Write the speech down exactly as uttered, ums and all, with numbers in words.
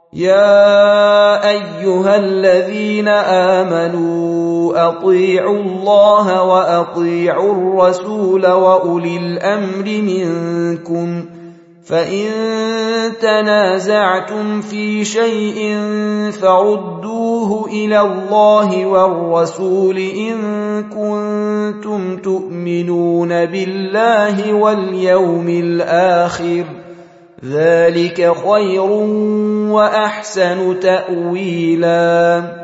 يا أيها الذين آمنوا أطيعوا الله وأطيعوا الرسول وأولي الأمر منكم، فإن تنازعتم في شيء فردوه إلى الله والرسول إن كنتم تؤمنون بالله واليوم الآخر، ذلك خير وأحسن تأويلا.